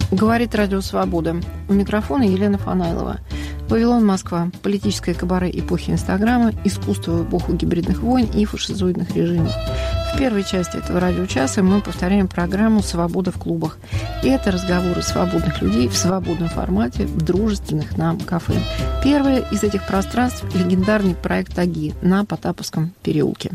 Говорит Радио Свобода. У микрофона Елена Фанайлова. Вавилон, Москва. Политическое кабаре эпохи Инстаграма, искусство в эпоху гибридных войн и фашизоидных режимов. В первой части этого радиочаса мы повторяем программу «Свобода в клубах». И это разговоры свободных людей в свободном формате в дружественных нам кафе. Первое из этих пространств – легендарный проект «Аги» на Потаповском переулке.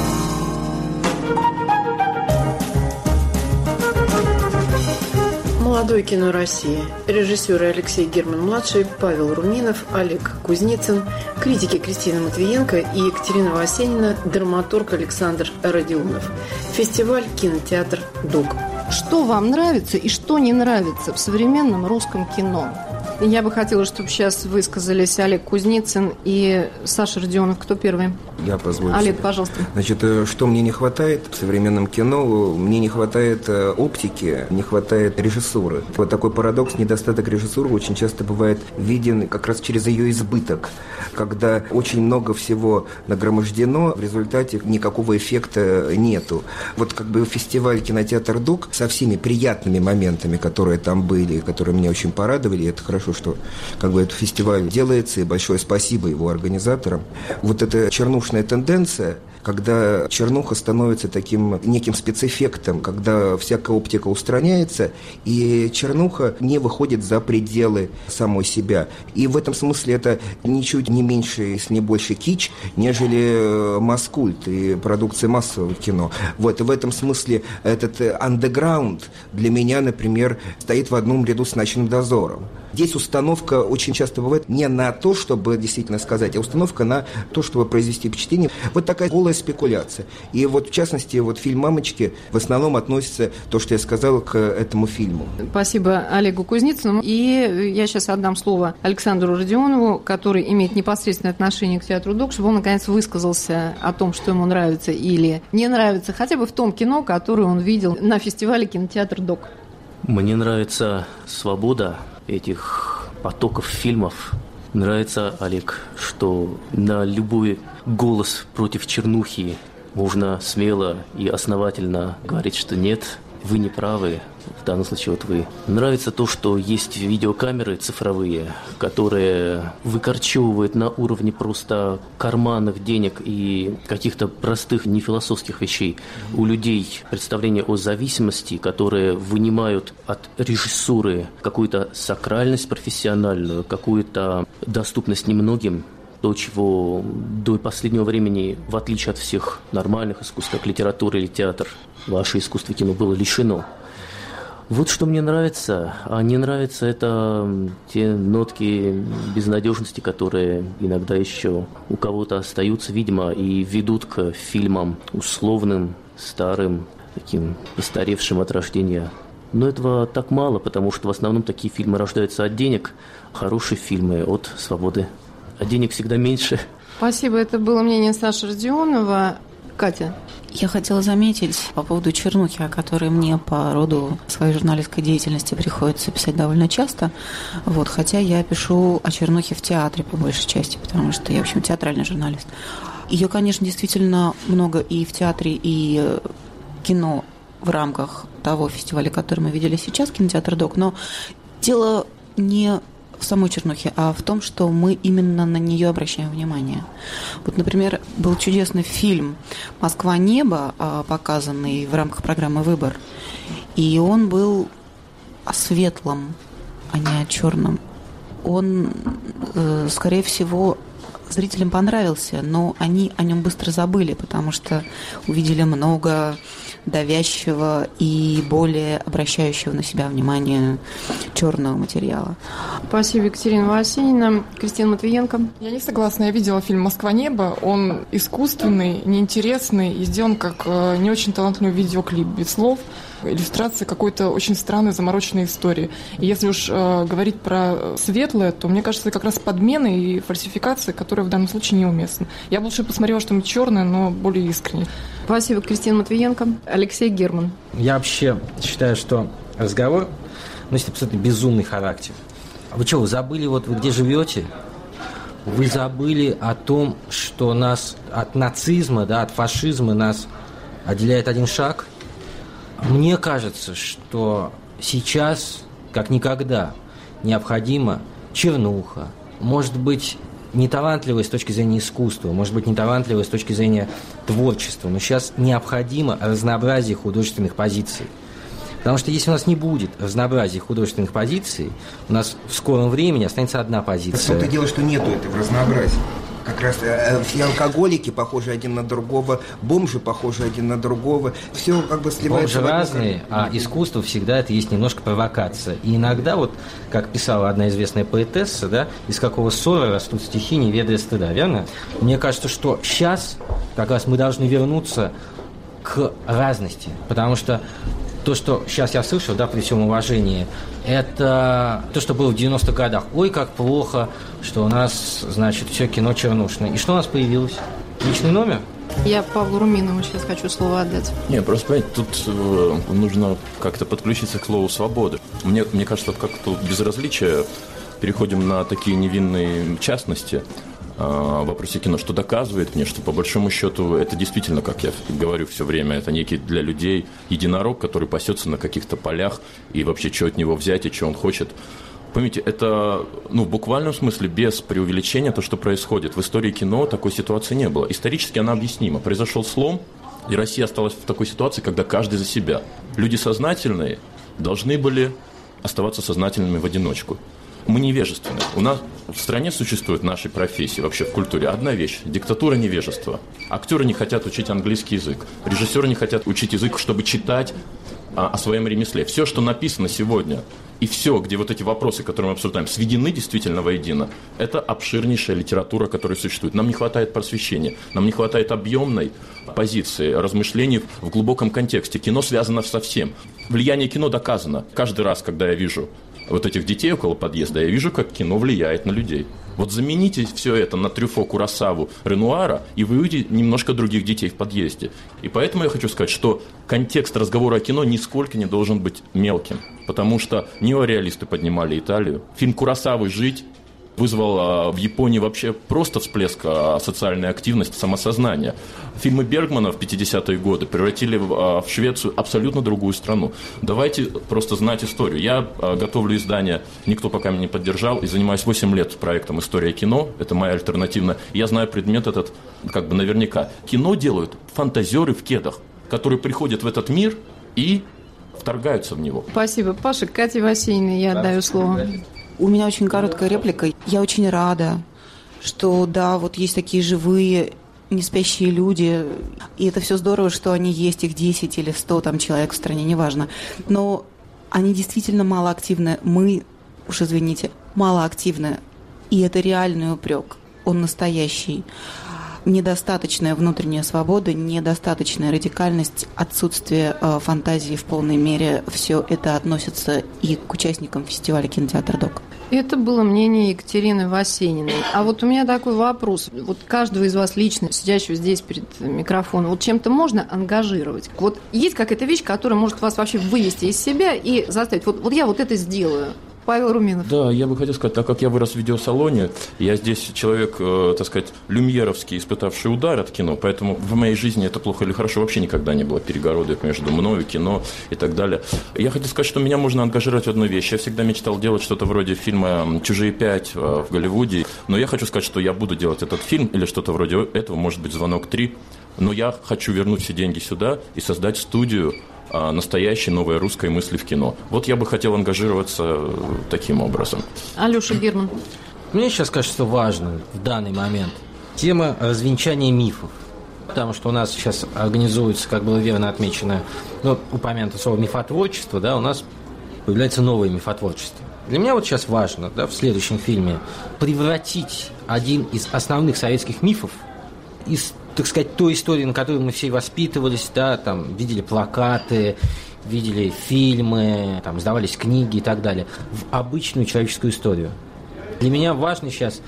Молодое кино России. Режиссеры Алексей Герман-младший, Павел Руминов, Олег Кузницын, критики Кристина Матвиенко и Екатерина Васенина, драматург Александр Родионов. Фестиваль «Кинотеатр ДОК». Что вам нравится и что не нравится в современном русском кино? Я бы хотела, чтобы сейчас высказались Олег Кузницын и Саша Родионов. Кто первый? Я позволю. Олег, пожалуйста. Значит, что мне не хватает в современном кино? Мне не хватает оптики, не хватает режиссуры. Вот такой парадокс, недостаток режиссуры очень часто бывает виден как раз через ее избыток, когда очень много всего нагромождено, в результате никакого эффекта нету. Вот как бы фестиваль «Кинотеатр ДОК» со всеми приятными моментами, которые там были, которые меня очень порадовали, это хорошо, что как бы этот фестиваль делается, и большое спасибо его организаторам. Вот эта чернушная тенденция, когда чернуха становится таким неким спецэффектом, когда всякая оптика устраняется, и чернуха не выходит за пределы самой себя. И в этом смысле это ничуть не меньше, если не больше кич, нежели масс-культ и продукция массового кино. Вот, и в этом смысле этот андеграунд для меня, например, стоит в одном ряду с «Ночным дозором». Здесь установка очень часто бывает не на то, чтобы действительно сказать, а установка на то, чтобы произвести впечатление. Вот такая голая спекуляция. И вот, в частности, вот фильм «Мамочки» в основном относится, то, что я сказал, к этому фильму. Спасибо Олегу Кузницыну. И я сейчас отдам слово Александру Родионову, который имеет непосредственное отношение к театру ДОК, чтобы он, наконец, высказался о том, что ему нравится или не нравится, хотя бы в том кино, которое он видел на фестивале «Кинотеатр ДОК». Мне нравится свобода этих потоков фильмов. Нравится, Олег, что на любой голос против чернухи можно смело и основательно говорить, что нет, вы не правы, в данном случае вот вы. Нравится то, что есть видеокамеры цифровые, которые выкорчевывают на уровне просто карманных денег и каких-то простых нефилософских вещей у людей представление о зависимости, которые вынимают от режиссуры какую-то сакральность профессиональную, какую-то доступность немногим, то, чего до последнего времени, в отличие от всех нормальных искусств, как литература или театр, ваше искусство кино было лишено. Вот что мне нравится. А не нравится это те нотки безнадежности, которые иногда еще у кого-то остаются, видимо, и ведут к фильмам условным, старым, таким постаревшим от рождения. Но этого так мало, потому что в основном такие фильмы рождаются от денег, хорошие фильмы от свободы. А денег всегда меньше. Спасибо. Это было мнение Саши Родионова. Катя. Я хотела заметить по поводу чернухи, о которой мне по роду своей журналистской деятельности приходится писать довольно часто. Вот, хотя я пишу о чернухе в театре по большей части, потому что я, в общем, театральный журналист. Ее, конечно, действительно много и в театре, и кино в рамках того фестиваля, который мы видели сейчас, кинотеатр ДОК. Но дело не в самой чернухе, а в том, что мы именно на нее обращаем внимание. Вот, например, был чудесный фильм «Москва-небо», показанный в рамках программы «Выбор», и он был о светлом, а не о черном. Он, скорее всего, зрителям понравился, но они о нем быстро забыли, потому что увидели много давящего и более обращающего на себя внимание черного материала. Спасибо, Екатерина Васенина. Кристина Матвиенко. Я не согласна. Я видела фильм «Москва-небо». Он искусственный, неинтересный и сделан как не очень талантливый видеоклип, без слов. Иллюстрация какой-то очень странной, замороченной истории. И если уж говорить про светлое, то, мне кажется, как раз подмены и фальсификации, которые в данном случае неуместны. Я бы лучше посмотрела что-нибудь черное, но более искренне. Спасибо, Кристина Матвиенко. Алексей Герман. Я вообще считаю, что разговор носит абсолютно безумный характер. Вы что, вы забыли, вот вы где живете? Вы забыли о том, что нас от нацизма, да, от фашизма нас отделяет один шаг? Мне кажется, что сейчас как никогда необходима чернуха, может быть, неталантливая с точки зрения искусства, может быть, неталантливая с точки зрения творчества, но сейчас необходимо разнообразие художественных позиций. Потому что если у нас не будет разнообразия художественных позиций, у нас в скором времени останется одна позиция. В том-то дело, что нету этого разнообразия. Как раз все алкоголики похожи один на другого, бомжи похожи один на другого. Все как бы сливается. Бомжи разные, а искусство всегда это есть немножко провокация. И иногда, вот как писала одна известная поэтесса, да, из какого ссора растут стихи, не ведая стыда, верно? Мне кажется, что сейчас как раз мы должны вернуться к разности, потому что то, что сейчас я слышал, да, при всем уважении, это то, что было в 90-х годах. Ой, как плохо, что у нас, значит, все кино чернушное. И что у нас появилось? Личный номер? Я Павлу Руминову сейчас хочу слово отдать. Не, просто, понимаете, тут нужно как-то подключиться к слову «свобода». Мне кажется, как-то безразличие, переходим на такие невинные частности в вопросе кино, что доказывает мне, что по большому счету это действительно, как я говорю все время, это некий для людей единорог, который пасется на каких-то полях, и вообще, что от него взять и что он хочет. Поймите, это, в буквальном смысле, без преувеличения, то, что происходит. В истории кино такой ситуации не было. Исторически она объяснима. Произошел слом, и Россия осталась в такой ситуации, когда каждый за себя. Люди сознательные должны были оставаться сознательными в одиночку. Мы невежественны. У нас в стране существует в нашей профессии, вообще в культуре, одна вещь – диктатура невежества. Актеры не хотят учить английский язык. Режиссеры не хотят учить язык, чтобы читать о своем ремесле. Все, что написано сегодня, и все, где вот эти вопросы, которые мы обсуждаем, сведены действительно воедино, это обширнейшая литература, которая существует. Нам не хватает просвещения, нам не хватает объемной позиции, размышлений в глубоком контексте. Кино связано со всем. Влияние кино доказано. Каждый раз, когда я вижу вот этих детей около подъезда, я вижу, как кино влияет на людей. Вот замените все это на Трюфо, Куросаву, Ренуара, и вы увидите немножко других детей в подъезде. И поэтому я хочу сказать, что контекст разговора о кино нисколько не должен быть мелким. Потому что неореалисты поднимали Италию. Фильм Куросавы «Жить» вызвал в Японии вообще просто всплеск социальной активности, самосознания. Фильмы Бергмана в 50-е годы превратили в Швецию абсолютно другую страну. Давайте просто знать историю. Я готовлю издание «Никто пока меня не поддержал» и занимаюсь 8 лет проектом «История кино». Это моя альтернативная. Я знаю предмет этот как бы наверняка. Кино делают фантазеры в кедах, которые приходят в этот мир и вторгаются в него. Спасибо. Паша, Кате Васильевне я отдаю слово. У меня очень короткая реплика. Я очень рада, что, да, вот есть такие живые, не спящие люди, и это все здорово, что они есть, их 10 или 100 там, человек в стране, неважно. Но они действительно малоактивны. Мы, уж извините, малоактивны. И это реальный упрек. Он настоящий. Недостаточная внутренняя свобода, недостаточная радикальность, отсутствие фантазии в полной мере. Все это относится и к участникам фестиваля «Кинотеатр Док». Это было мнение Екатерины Васениной. А вот у меня такой вопрос. Вот каждого из вас лично, сидящего здесь перед микрофоном, вот чем-то можно ангажировать? Вот есть какая-то вещь, которая может вас вообще вывести из себя и заставить. Вот я вот это сделаю. Павел Руминов. Да, я бы хотел сказать, так как я вырос в видеосалоне, я здесь человек, так сказать, люмьеровский, испытавший удар от кино, поэтому в моей жизни это плохо или хорошо вообще никогда не было перегородок между мною, кино и так далее. Я хотел сказать, что меня можно ангажировать в одну вещь. Я всегда мечтал делать что-то вроде фильма «Чужие 5» в Голливуде, но я хочу сказать, что я буду делать этот фильм или что-то вроде этого, может быть, «Звонок 3», но я хочу вернуть все деньги сюда и создать студию настоящей новой русской мысли в кино. Вот я бы хотел ангажироваться таким образом. Алёша Герман. Мне сейчас кажется важным в данный момент тема развенчания мифов. Потому что у нас сейчас организуется, как было верно отмечено, упомянуто слово мифотворчество, да, у нас появляется новое мифотворчество. Для меня вот сейчас важно, да, в следующем фильме превратить один из основных советских мифов из, так сказать, той истории, на которой мы все воспитывались, да, там, видели плакаты, видели фильмы, там, издавались книги и так далее, в обычную человеческую историю. Для меня важно сейчас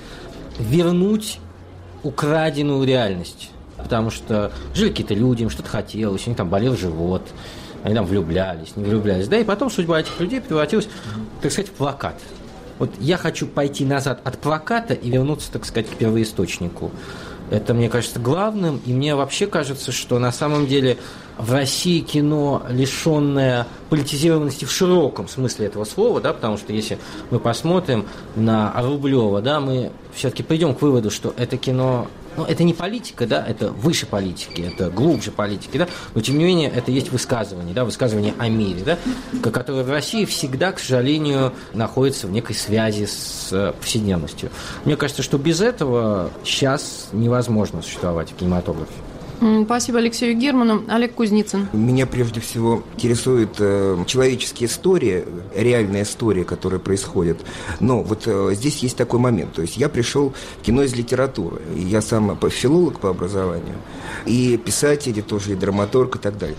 вернуть украденную реальность, потому что жили какие-то люди, им что-то хотелось, у них там болел живот, они там влюблялись, не влюблялись, да, и потом судьба этих людей превратилась, так сказать, в плакат. Вот я хочу пойти назад от плаката и вернуться, так сказать, к первоисточнику. Это, мне кажется, главным, и мне вообще кажется, что на самом деле в России кино, лишенное политизированности в широком смысле этого слова, да, потому что если мы посмотрим на Рублева, да, мы все-таки придем к выводу, что это кино, ну, это не политика, да, это выше политики, это глубже политики, да, но тем не менее это есть высказывание, да, высказывание о мире, да, которое в России всегда, к сожалению, находится в некой связи с повседневностью. Мне кажется, что без этого сейчас невозможно существовать в кинематографе. Спасибо Алексею Герману. Олег Кузницын. Меня прежде всего интересует человеческие истории, реальная история, которая происходит. Но вот здесь есть такой момент. То есть я пришел в кино из литературы. Я сам филолог по образованию. И писатель, и тоже и драматург, и так далее.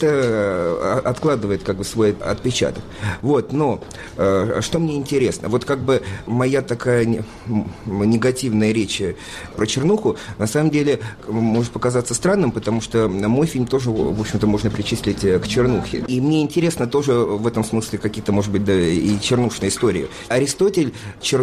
Это откладывает как бы свой отпечаток. Вот, но что мне интересно? Вот как бы моя такая негативная речь про чернуху, на самом деле, может показаться странным, потому что мой фильм тоже, в общем-то, можно причислить к чернухе. И мне интересно тоже в этом смысле какие-то, может быть, да, и чернушные истории. Аристотель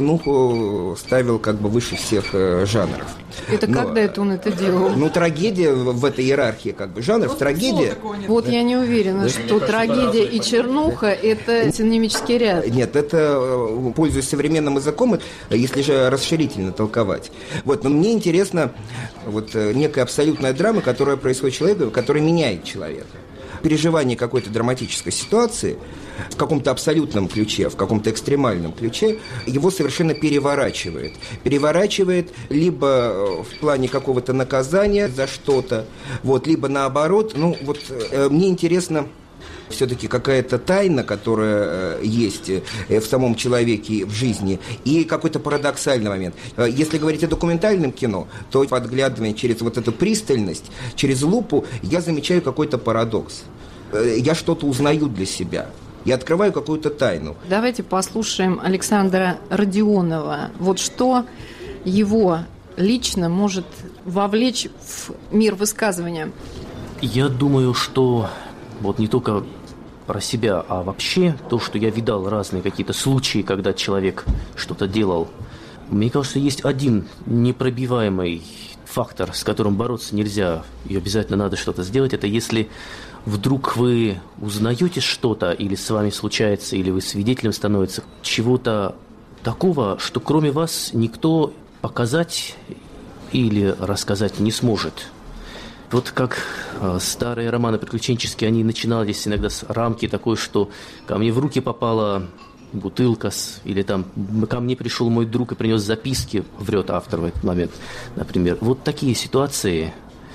чернуху ставил как бы выше всех жанров. Это когда это он это делал? Ну, трагедия в этой иерархии как бы жанров. Трагедия... Вот я не уверена, что трагедия и чернуха – это синонимический ряд. Нет, это, пользуясь современным языком, если же расширительно толковать. Вот, но мне интересно вот некая абсолютная драма, которая происходит с человеком, которая меняет человека. Переживание какой-то драматической ситуации в каком-то абсолютном ключе, в каком-то экстремальном ключе, его совершенно переворачивает. Переворачивает либо в плане какого-то наказания за что-то, вот, либо наоборот. Ну, вот мне интересно... Все-таки какая-то тайна, которая есть в самом человеке, в жизни, и какой-то парадоксальный момент. Если говорить о документальном кино, то, подглядывая через вот эту пристальность, через лупу, я замечаю какой-то парадокс. Я что-то узнаю для себя. Я открываю какую-то тайну. Давайте послушаем Александра Родионова. Вот что его лично может вовлечь в мир высказывания. Я думаю, что вот не только про себя, а вообще то, что я видал разные какие-то случаи, когда человек что-то делал. Мне кажется, есть один непробиваемый фактор, с которым бороться нельзя, и обязательно надо что-то сделать. Это если вдруг вы узнаете что-то, или с вами случается, или вы свидетелем становится чего-то такого, что кроме вас никто показать или рассказать не сможет. Вот как старые романы приключенческие, они начинались иногда с рамки такой, что ко мне в руки попала бутылка, или там ко мне пришел мой друг и принес записки, врет автор в этот момент, например. Вот такие ситуации,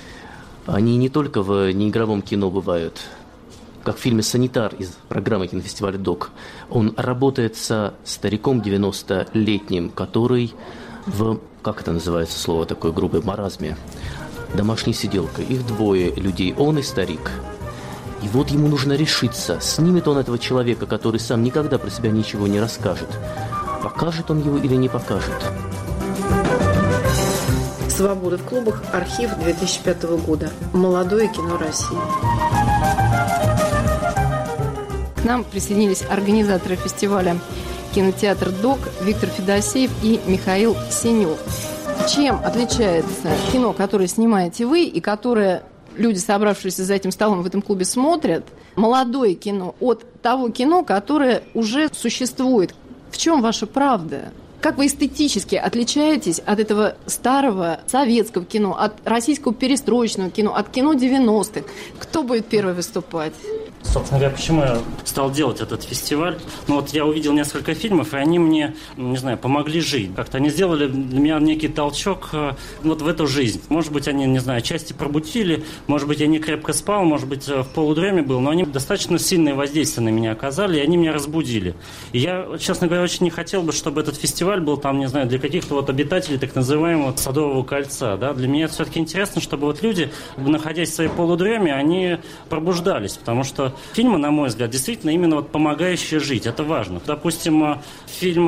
они не только в неигровом кино бывают. Как в фильме «Санитар» из программы кинофестиваля «Док». Он работает со стариком 90-летним, который в, как это называется слово такое грубое, маразме, домашней сиделкой. Их двое людей, он и старик. И вот ему нужно решиться, снимет он этого человека, который сам никогда про себя ничего не расскажет. Покажет он его или не покажет. «Свобода в клубах», архив 2005 года. Молодое кино России. К нам присоединились организаторы фестиваля «Кинотеатр ДОК» Виктор Федосеев и Михаил Синев. Чем отличается кино, которое снимаете вы и которое люди, собравшиеся за этим столом в этом клубе, смотрят, молодое кино, от того кино, которое уже существует? В чем ваша правда? Как вы эстетически отличаетесь от этого старого советского кино, от российского перестроечного кино, от кино 90-х? Кто будет первый выступать? Собственно говоря, почему я стал делать этот фестиваль? Ну вот я увидел несколько фильмов, и они мне, не знаю, помогли жить. Как-то они сделали для меня некий толчок вот в эту жизнь. Может быть, они, не знаю, отчасти пробудили, может быть, я не крепко спал, может быть, в полудреме был, но они достаточно сильное воздействие на меня оказали, и они меня разбудили. И я, честно говоря, очень не хотел бы, чтобы этот фестиваль был там, не знаю, для каких-то вот обитателей так называемого Садового кольца. Да? Для меня это все-таки интересно, чтобы вот люди, находясь в своей полудреме, они пробуждались, потому что фильмы, на мой взгляд, действительно именно вот помогающие жить. Это важно. Допустим, фильмы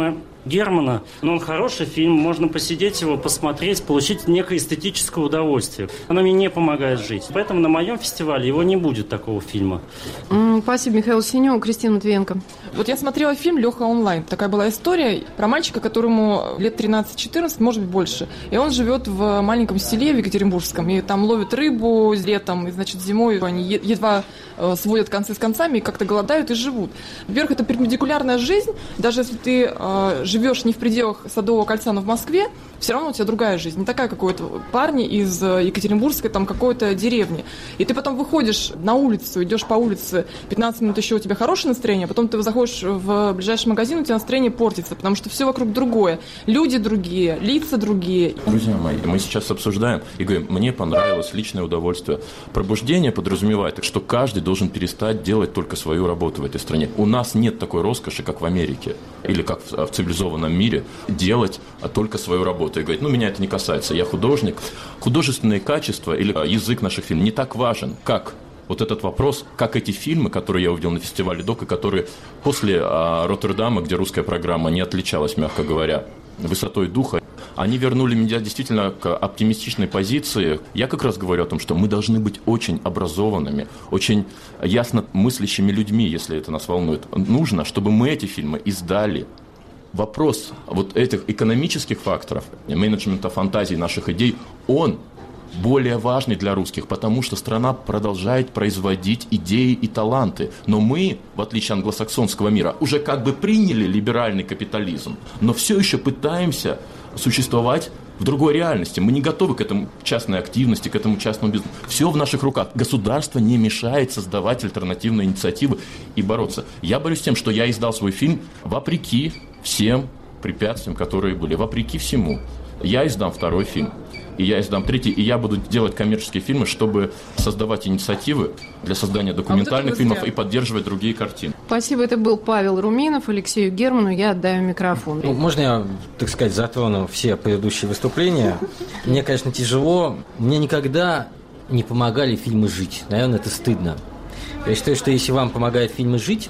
Германа. Но он хороший фильм, можно посидеть его, посмотреть, получить некое эстетическое удовольствие. Оно мне не помогает жить. Поэтому на моем фестивале его не будет, такого фильма. Спасибо, Михаил Синёв. Кристина Матвиенко. Вот я смотрела фильм «Леха онлайн». Такая была история про мальчика, которому лет 13-14, может быть, больше. И он живет в маленьком селе в Екатеринбургском. И там ловят рыбу летом, и, значит, зимой они едва сводят концы с концами и как-то голодают и живут. Во-первых, это перпендикулярная жизнь. Даже если ты живешь не в пределах Садового кольца, но в Москве, все равно у тебя другая жизнь. Не такая, как у этого парня из Екатеринбургской, там, какой-то деревни. И ты потом выходишь на улицу, идешь по улице, 15 минут еще у тебя хорошее настроение, а потом ты заходишь в ближайший магазин, у тебя настроение портится, потому что все вокруг другое. Люди другие, лица другие. Друзья мои, мы сейчас обсуждаем и говорим, мне понравилось личное удовольствие. Пробуждение подразумевает, что каждый должен перестать делать только свою работу в этой стране. У нас нет такой роскоши, как в Америке или как в цивилизованном мире, делать только свою работу. И говорить, меня это не касается, я художник. Художественные качества или язык наших фильмов не так важен, как вот этот вопрос, как эти фильмы, которые я увидел на фестивале ДОК, и которые после Роттердама, где русская программа не отличалась, мягко говоря, высотой духа, они вернули меня действительно к оптимистичной позиции. Я как раз говорю о том, что мы должны быть очень образованными, очень ясно мыслящими людьми, если это нас волнует. Нужно, чтобы мы эти фильмы издали. Вопрос вот этих экономических факторов, менеджмента фантазий, наших идей, он более важный для русских, потому что страна продолжает производить идеи и таланты. Но мы, в отличие от англосаксонского мира, уже как бы приняли либеральный капитализм, но все еще пытаемся существовать в другой реальности. Мы не готовы к этому частной активности, к этому частному бизнесу. Все в наших руках. Государство не мешает создавать альтернативные инициативы и бороться. Я борюсь с тем, что я издал свой фильм вопреки всем препятствиям, которые были. Вопреки всему. Я издам второй фильм. И я издам третий, и я буду делать коммерческие фильмы, чтобы создавать инициативы для создания документальных фильмов и поддерживать другие картины. Спасибо, это был Павел Руминов. Алексею Герману я отдаю микрофон. Можно я, так сказать, затрону все предыдущие выступления? Мне, конечно, тяжело. Мне никогда не помогали фильмы жить. Наверное, это стыдно. Я считаю, что если вам помогают фильмы жить,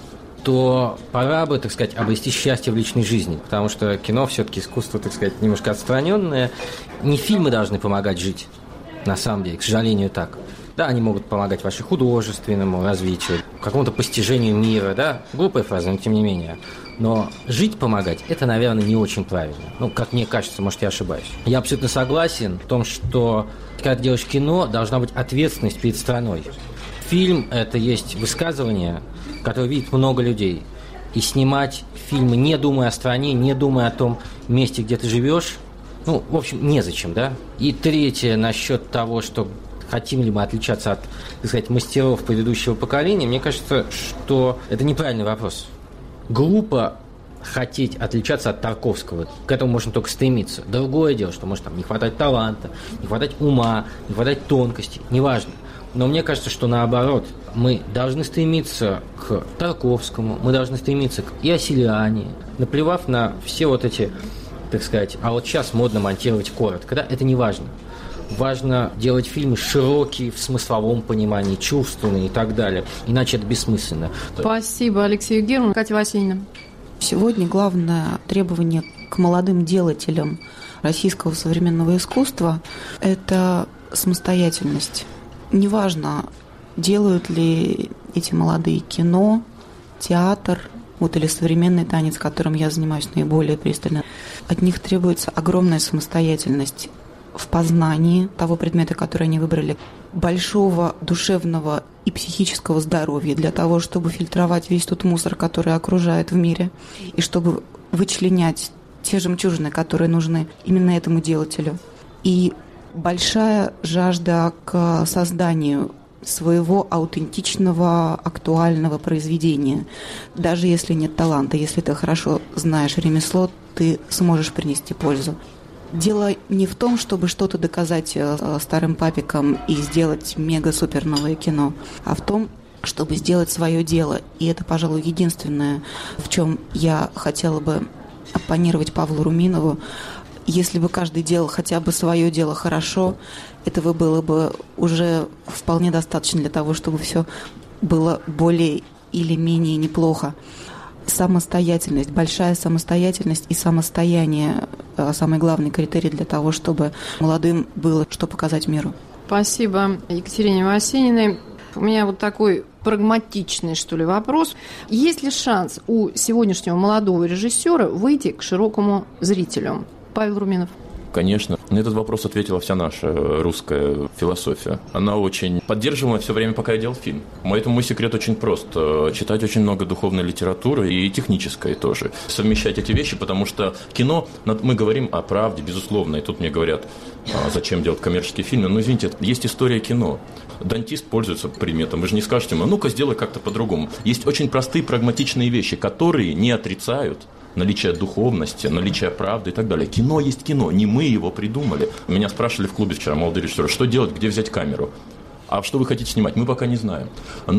то пора бы, так сказать, обрести счастье в личной жизни, потому что кино все-таки искусство, так сказать, немножко отстраненное. Не фильмы должны помогать жить, на самом деле, к сожалению, так. Да, они могут помогать вашему художественному развитию, какому-то постижению мира, да, глупая фраза, но тем не менее. Но жить помогать, это, наверное, не очень правильно. Как мне кажется, может, я ошибаюсь. Я абсолютно согласен в том, что когда ты делаешь кино, должна быть ответственность перед страной. Фильм – это есть высказывание, которое видит много людей. И снимать фильмы, не думая о стране, не думая о том месте, где ты живешь, в общем, незачем, да? И третье, насчет того, что хотим ли мы отличаться от, так сказать, мастеров предыдущего поколения, мне кажется, что это неправильный вопрос. Глупо хотеть отличаться от Тарковского. К этому можно только стремиться. Другое дело, что может там не хватать таланта, не хватать ума, не хватать тонкости, неважно. Но мне кажется, что наоборот, мы должны стремиться к Тарковскому, мы должны стремиться к Иосилиане, наплевав на все вот эти, так сказать, а вот сейчас модно монтировать коротко, да, это не важно. Важно делать фильмы широкие, в смысловом понимании, чувственные и так далее, иначе это бессмысленно. Спасибо, Алексею Герману. Катя Васильевна. Сегодня главное требование к молодым делателям российского современного искусства – это самостоятельность. Неважно, делают ли эти молодые кино, театр, или современный танец, которым я занимаюсь наиболее пристально. От них требуется огромная самостоятельность в познании того предмета, который они выбрали, большого душевного и психического здоровья для того, чтобы фильтровать весь тот мусор, который окружает в мире, и чтобы вычленять те жемчужины, которые нужны именно этому делателю. И большая жажда к созданию своего аутентичного, актуального произведения. Даже если нет таланта, если ты хорошо знаешь ремесло, ты сможешь принести пользу. Дело не в том, чтобы что-то доказать старым папикам и сделать мега-супер новое кино, а в том, чтобы сделать свое дело. И это, пожалуй, единственное, в чем я хотела бы оппонировать Павлу Руминову. Если бы каждый делал хотя бы свое дело хорошо, этого было бы уже вполне достаточно для того, чтобы все было более или менее неплохо. самостоятельность, большая самостоятельность и самостояние – самый главный критерий для того, чтобы молодым было что показать миру. Спасибо Екатерине Васениной. У меня вот такой прагматичный, что ли, вопрос. Есть ли шанс у сегодняшнего молодого режиссера выйти к широкому зрителю? Павел Руминов. Конечно. На этот вопрос ответила вся наша русская философия. Она очень поддерживала все время, пока я делал фильм. Поэтому мой секрет очень прост. Читать очень много духовной литературы и технической тоже. Совмещать эти вещи, потому что кино, мы говорим о правде, безусловно. И тут мне говорят, зачем делать коммерческие фильмы. Ну, извините, есть история кино. Дантист пользуется предметом. Вы же не скажете ему, ну-ка, сделай как-то по-другому. Есть очень простые, прагматичные вещи, которые не отрицают наличие духовности, наличие правды и так далее. Кино есть кино, не мы его придумали. Меня спрашивали в клубе вчера молодые режиссеры, что делать, где взять камеру? А что вы хотите снимать? Мы пока не знаем.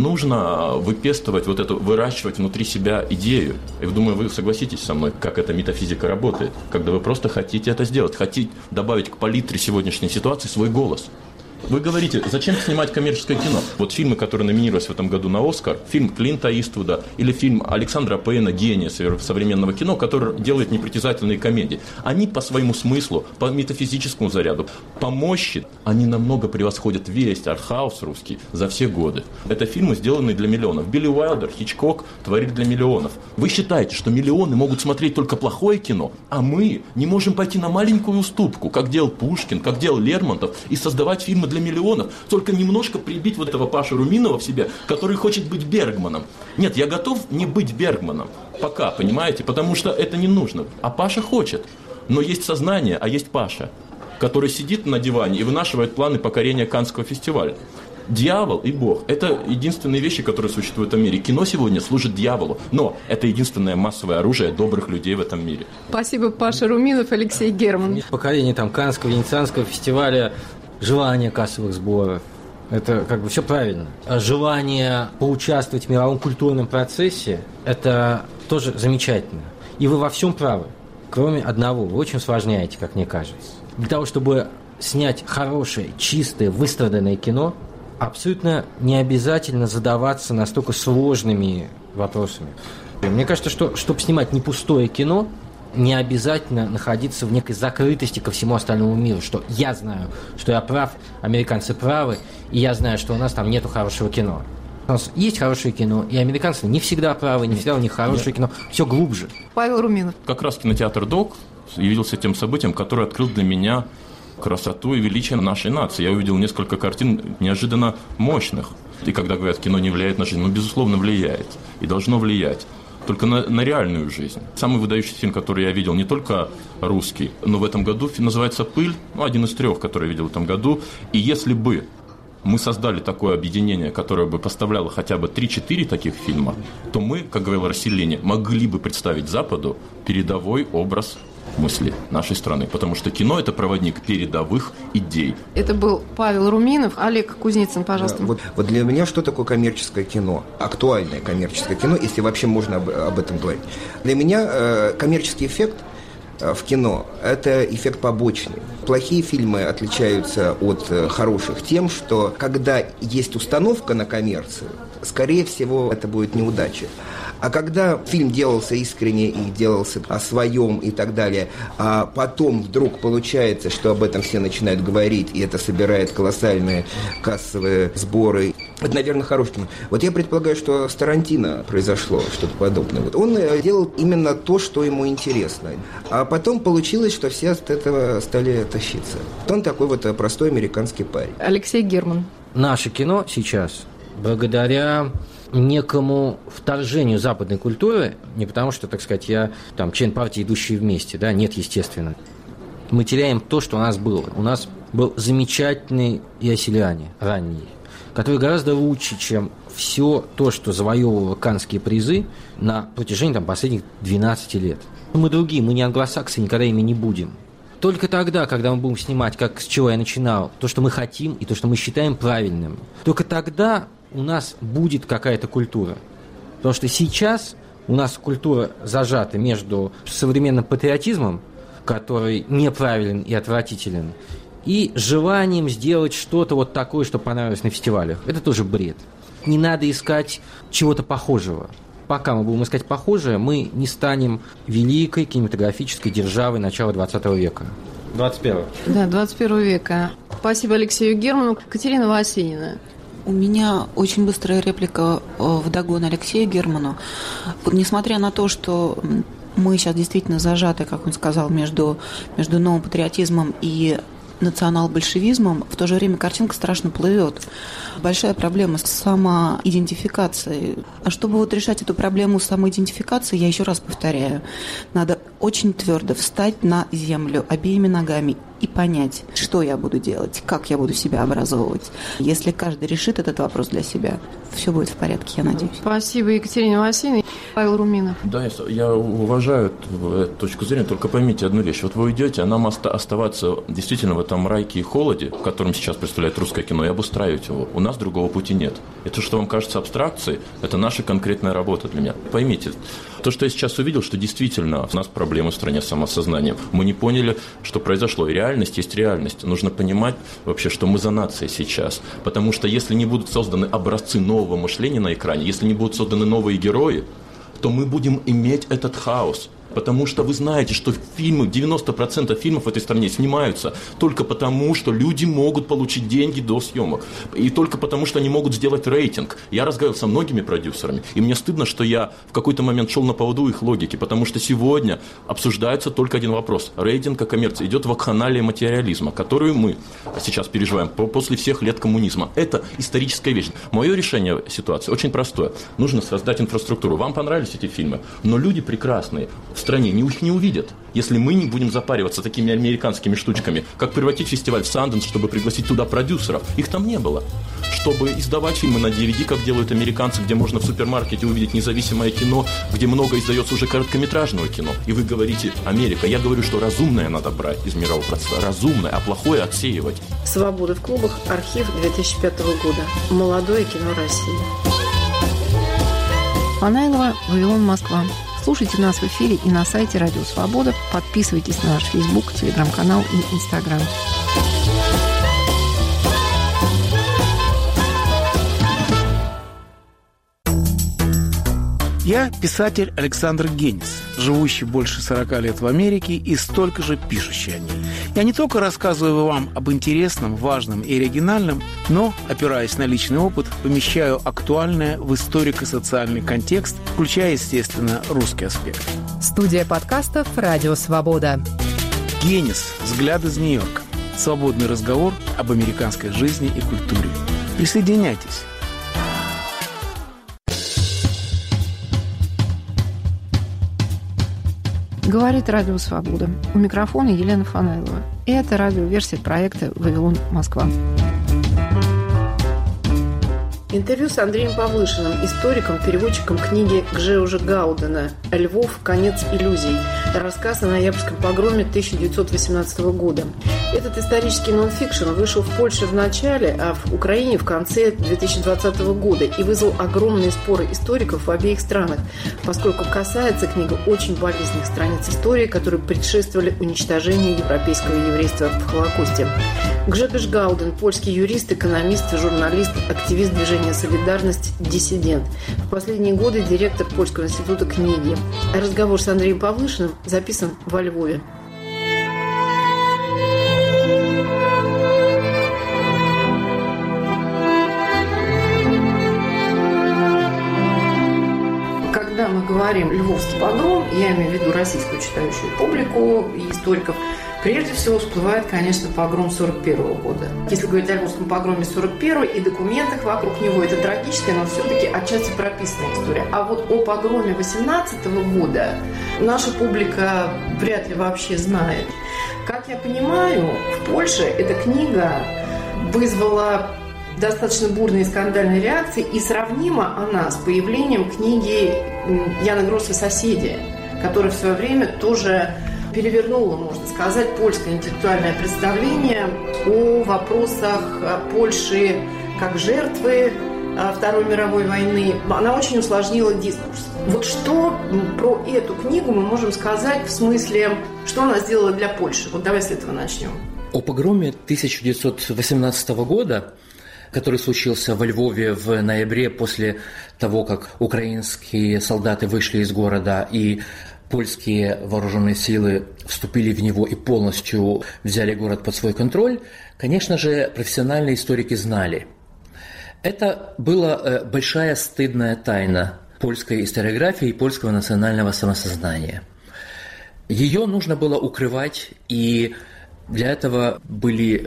Нужно выпестовать вот эту, выращивать внутри себя идею. И думаю, вы согласитесь со мной, как эта метафизика работает. Когда вы просто хотите это сделать, хотите добавить к палитре сегодняшней ситуации свой голос. Вы говорите, зачем снимать коммерческое кино? Вот фильмы, которые номинировались в этом году на «Оскар», фильм Клинта Иствуда или фильм Александра Пейна «Гения современного кино», который делает непритязательные комедии. Они по своему смыслу, по метафизическому заряду, по мощи, они намного превосходят весь артхаус русский за все годы. Это фильмы, сделанные для миллионов. Билли Уайлдер, Хичкок творили для миллионов. Вы считаете, что миллионы могут смотреть только плохое кино, а мы не можем пойти на маленькую уступку, как делал Пушкин, как делал Лермонтов, и создавать фильмы для миллионов, только немножко прибить вот этого Пашу Руминова в себе, который хочет быть Бергманом. Нет, я готов не быть Бергманом. Пока, понимаете? Потому что это не нужно. А Паша хочет. Но есть сознание, а есть Паша, который сидит на диване и вынашивает планы покорения Каннского фестиваля. Дьявол и Бог – это единственные вещи, которые существуют в этом мире. Кино сегодня служит дьяволу, но это единственное массовое оружие добрых людей в этом мире. Спасибо, Паша Руминов, Алексей Герман. Покорение Каннского, Венецианского фестиваля, желание кассовых сборов. Это как бы все правильно. Желание поучаствовать в мировом культурном процессе – это тоже замечательно. И вы во всем правы, кроме одного. Вы очень усложняете, как мне кажется. Для того, чтобы снять хорошее, чистое, выстраданное кино, абсолютно не обязательно задаваться настолько сложными вопросами. Мне кажется, что чтобы снимать не пустое кино, не обязательно находиться в некой закрытости ко всему остальному миру, что я знаю, что я прав, американцы правы, и я знаю, что у нас там нету хорошего кино. У нас есть хорошее кино, и американцы не всегда правы, не всегда у них хорошее кино, все глубже. Павел Руминов. Как раз кинотеатр «Док» явился тем событием, которое открыл для меня красоту и величие нашей нации. Я увидел несколько картин неожиданно мощных. И когда говорят, кино не влияет на жизнь, ну, безусловно, влияет. И должно влиять. Только на реальную жизнь. Самый выдающийся фильм, который я видел, не только русский, но в этом году называется «Пыль», один из 3, который я видел в этом году. И если бы мы создали такое объединение, которое бы поставляло хотя бы 3-4 таких фильма, то мы, как говорил Расселини, могли бы представить Западу передовой образ мысли нашей страны, потому что кино – это проводник передовых идей. Это был Павел Руминов. Олег Кузнецин, пожалуйста. Вот для меня что такое коммерческое кино? Актуальное коммерческое кино, если вообще можно об этом говорить. Для меня коммерческий эффект в кино – это эффект побочный. Плохие фильмы отличаются от хороших тем, что когда есть установка на коммерцию, скорее всего, это будет неудача. А когда фильм делался искренне и делался о своем и так далее, а потом вдруг получается, что об этом все начинают говорить, и это собирает колоссальные кассовые сборы, это, наверное, хороший кино. Вот я предполагаю, что с Тарантино произошло что-то подобное. Вот он делал именно то, что ему интересно. А потом получилось, что все от этого стали тащиться. Он такой вот простой американский парень. Алексей Герман. Наше кино сейчас, благодаря некому вторжению западной культуры, не потому что, так сказать, я там член партии «Идущие вместе», да, нет, естественно. Мы теряем то, что у нас было. У нас был замечательный Иосилиани, ранний, который гораздо лучше, чем все то, что завоевывало Каннские призы на протяжении последних 12 лет. Мы другие, мы не англосаксы, никогда ими не будем. Только тогда, когда мы будем снимать, как с чего я начинал, то, что мы хотим и то, что мы считаем правильным, только тогда у нас будет какая-то культура. Потому что сейчас у нас культура зажата между современным патриотизмом, который неправилен и отвратителен, и желанием сделать что-то вот такое, что понравилось на фестивалях. Это тоже бред. Не надо искать чего-то похожего. пока мы будем искать похожее, мы не станем великой кинематографической державой начала 20 века. 21-го. Да, 21 века. Спасибо Алексею Герману. Катерина Васинина. У меня очень быстрая реплика вдогон Алексею Герману. Несмотря на то, что мы сейчас действительно зажаты, как он сказал, между новым патриотизмом и национал-большевизмом, в то же время картинка страшно плывет. Большая проблема с самоидентификацией. А чтобы вот решать эту проблему самоидентификации, я еще раз повторяю, надо очень твердо встать на землю обеими ногами и понять, что я буду делать, как я буду себя образовывать. Если каждый решит этот вопрос для себя, все будет в порядке, я надеюсь. Спасибо, Екатерина Васильевна. Павел Руминов. Да, я уважаю эту точку зрения, только поймите одну вещь. Вот вы уйдете, а нам оставаться действительно в этом райке и холоде, в котором сейчас представляет русское кино, и обустраивать его. У нас другого пути нет. И то, что вам кажется абстракцией, это наша конкретная работа для меня. Поймите, то, что я сейчас увидел, что действительно у нас проблемы в стране с самосознанием. Мы не поняли, что произошло. И реальность есть реальность. Нужно понимать вообще, что мы за нацией сейчас. Потому что если не будут созданы образцы нового мышления на экране, если не будут созданы новые герои, то мы будем иметь этот хаос. Потому что вы знаете, что фильмы, 90% фильмов в этой стране снимаются только потому, что люди могут получить деньги до съемок. И только потому, что они могут сделать рейтинг. Я разговаривал со многими продюсерами, и мне стыдно, что я в какой-то момент шел на поводу их логики, потому что сегодня обсуждается только один вопрос. Рейтинг, коммерция. Идет вакханалия материализма, которую мы сейчас переживаем после всех лет коммунизма. Это историческая вещь. Мое решение ситуации очень простое. Нужно создать инфраструктуру. Вам понравились эти фильмы, но люди прекрасные в стране их не увидят, если мы не будем запариваться такими американскими штучками, как превратить фестиваль в Санденс, чтобы пригласить туда продюсеров. Их там не было. Чтобы издавать фильмы на DVD, как делают американцы, где можно в супермаркете увидеть независимое кино, где много издается уже короткометражного кино. И вы говорите «Америка». Я говорю, что разумное надо брать из мирового процесса. Разумное, а плохое отсеивать. «Свобода в клубах», архив 2005 года. Молодое кино России. Фанайлова, Вавилон, Москва. Слушайте нас в эфире и на сайте Радио Свобода. Подписывайтесь на наш Facebook, Телеграм-канал и Инстаграм. Я писатель Александр Генис, живущий больше 40 лет в Америке и столько же пишущий о ней. Я не только рассказываю вам об интересном, важном и оригинальном, но, опираясь на личный опыт, помещаю актуальное в историко-социальный контекст, включая, естественно, русский аспект. Студия подкастов «Радио Свобода». Генис. Взгляд из Нью-Йорка. Свободный разговор об американской жизни и культуре. Присоединяйтесь. Говорит Радио Свобода. У микрофона Елена Фанайлова. И это радиоверсия проекта «Вавилон, Москва». Интервью с Андреем Павлышиным, историком, переводчиком книги Гжеужа Гаудена «Львов. Конец иллюзий». Рассказ о ноябрьском погроме 1918 года. Этот исторический нонфикшн вышел в Польше в начале, а в Украине в конце 2020 года и вызвал огромные споры историков в обеих странах, поскольку касается книга очень болезненных страниц истории, которые предшествовали уничтожению европейского еврейства в Холокосте. Гжегош Гауден – польский юрист, экономист, журналист, активист движения «Солидарность», диссидент. В последние годы директор Польского института книги. Разговор с Андреем Павлышиным записан во Львове. Когда мы говорим «Львовский погром», я имею в виду российскую читающую публику и историков, прежде всего всплывает, конечно, погром 1941 года. Если говорить о Львовском погроме 1941 и документах вокруг него, это трагическая, но все-таки отчасти прописанная история. А вот о погроме 1918 года наша публика вряд ли вообще знает. Как я понимаю, в Польше эта книга вызвала достаточно бурные и скандальные реакции, и сравнима она с появлением книги Яна Гросса «Соседи», которая в свое время тоже перевернула, можно сказать, польское интеллектуальное представление о вопросах Польши как жертвы Второй мировой войны. Она очень усложнила дискурс. Вот что про эту книгу мы можем сказать в смысле, что она сделала для Польши? Вот давай с этого начнем. О погроме 1918 года который случился во Львове в ноябре после того, как украинские солдаты вышли из города и польские вооруженные силы вступили в него и полностью взяли город под свой контроль, конечно же, профессиональные историки знали. Это была большая стыдная тайна польской историографии и польского национального самосознания. Ее нужно было укрывать, и для этого были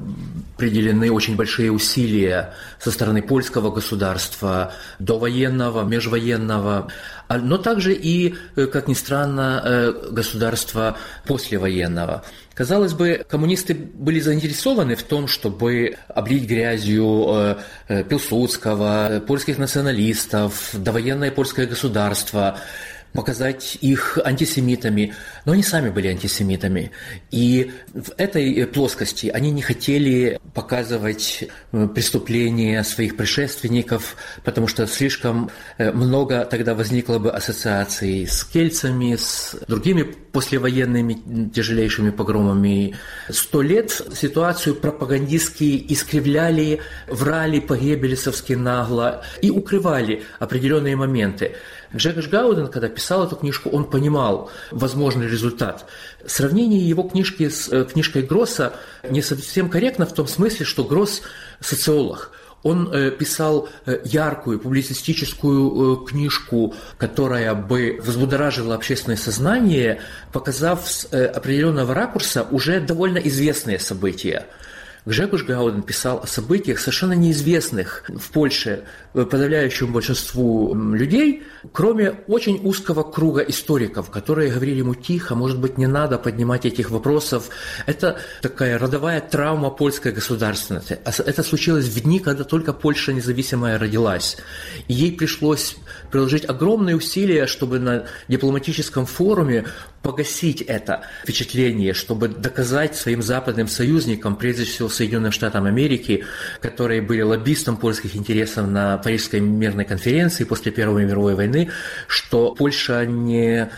определены очень большие усилия со стороны польского государства, довоенного, межвоенного, но также и, как ни странно, государства послевоенного. Казалось бы, коммунисты были заинтересованы в том, чтобы облить грязью Пилсудского, польских националистов, довоенное польское государство, показать их антисемитами, но они сами были антисемитами. И в этой плоскости они не хотели показывать преступления своих предшественников, потому что слишком много тогда возникло бы ассоциаций с кельтцами, с другими послевоенными тяжелейшими погромами. 100 лет ситуацию пропагандистски искривляли, врали по-геббельсовски нагло и укрывали определенные моменты. Гжегош Гауден, когда писал эту книжку, он понимал возможный результат. Сравнение его книжки с книжкой Гросса не совсем корректно в том смысле, что Гросс – социолог. Он писал яркую публицистическую книжку, которая бы взбудоражила общественное сознание, показав с определенного ракурса уже довольно известные события. Гжегош Гауден писал о событиях, совершенно неизвестных в Польше подавляющему большинству людей, кроме очень узкого круга историков, которые говорили ему: тихо, может быть, не надо поднимать этих вопросов. Это такая родовая травма польской государственности. Это случилось в дни, когда только Польша независимая родилась. И ей пришлось приложить огромные усилия, чтобы на дипломатическом форуме погасить это впечатление, чтобы доказать своим западным союзникам, прежде всего Соединенным Штатам Америки, которые были лоббистом польских интересов на Парижской мирной конференции после Первой мировой войны, что Польша не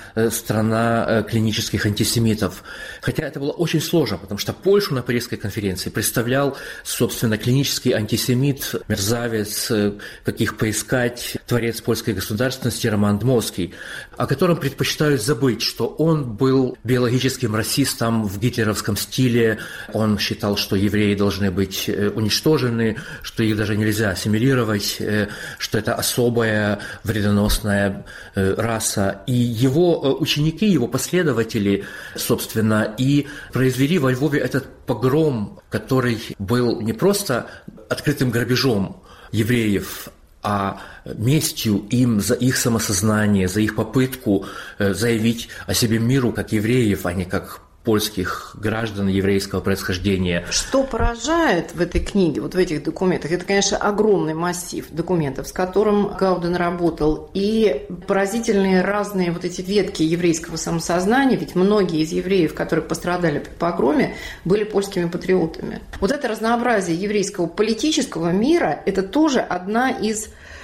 страна клинических антисемитов. Хотя это было очень сложно, потому что Польшу на Парижской конференции представлял, собственно, клинический антисемит, мерзавец, каких поискать, творец польской государственности Роман Дмовский, о котором предпочитают забыть, что он был биологическим расистом в гитлеровском стиле. Он считал, что евреи должны быть уничтожены, что их даже нельзя ассимилировать, что это особая вредоносная раса. И его ученики, его последователи, собственно, и произвели во Львове этот погром, который был не просто открытым грабежом евреев, а местью им за их самосознание, за их попытку заявить о себе миру как евреев, а не как польских граждан еврейского происхождения. Что поражает в этой книге, вот в этих документах, это, конечно, огромный массив документов, с которым Гауден работал, и поразительные разные вот эти ветки еврейского самосознания, ведь многие из евреев, которые пострадали при погроме, были польскими патриотами. Вот это разнообразие еврейского политического мира, это тоже одна из,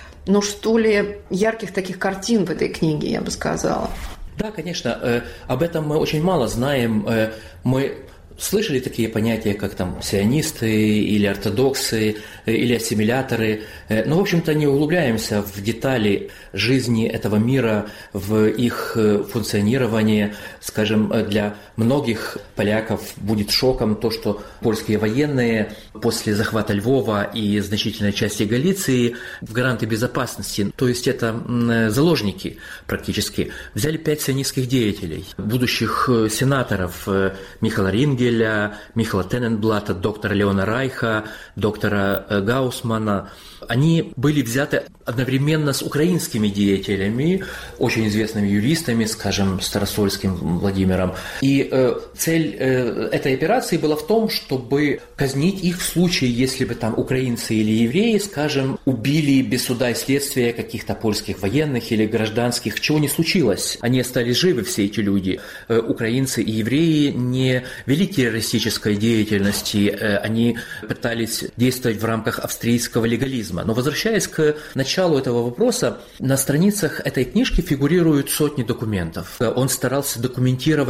что ли, ярких таких картин в этой книге, я бы сказала. Да, конечно, об этом мы очень мало знаем. Мы слышали такие понятия, как там сионисты или ортодоксы, или ассимиляторы, но, в общем-то, не углубляемся в детали жизни этого мира, в их функционирование. Скажем, для многих поляков будет шоком то, что польские военные после захвата Львова и значительной части Галиции в гаранты безопасности, то есть это заложники практически, взяли 5 сионистских деятелей, будущих сенаторов Михаила Рингеля, Михаила Тененблата, доктора Леона Райха, доктора Гаусмана. Они были взяты одновременно с украинскими деятелями, очень известными юристами, скажем, Старосольским Владимиром. И цель этой операции была в том, чтобы казнить их в случае, если бы там украинцы или евреи, скажем, убили без суда и следствия каких-то польских военных или гражданских, чего не случилось. Они остались живы, все эти люди. Украинцы и евреи не вели террористической деятельности, они пытались действовать в рамках австрийского легализма. Но возвращаясь к началу этого вопроса, на страницах этой книжки фигурируют сотни документов. Он старался документировать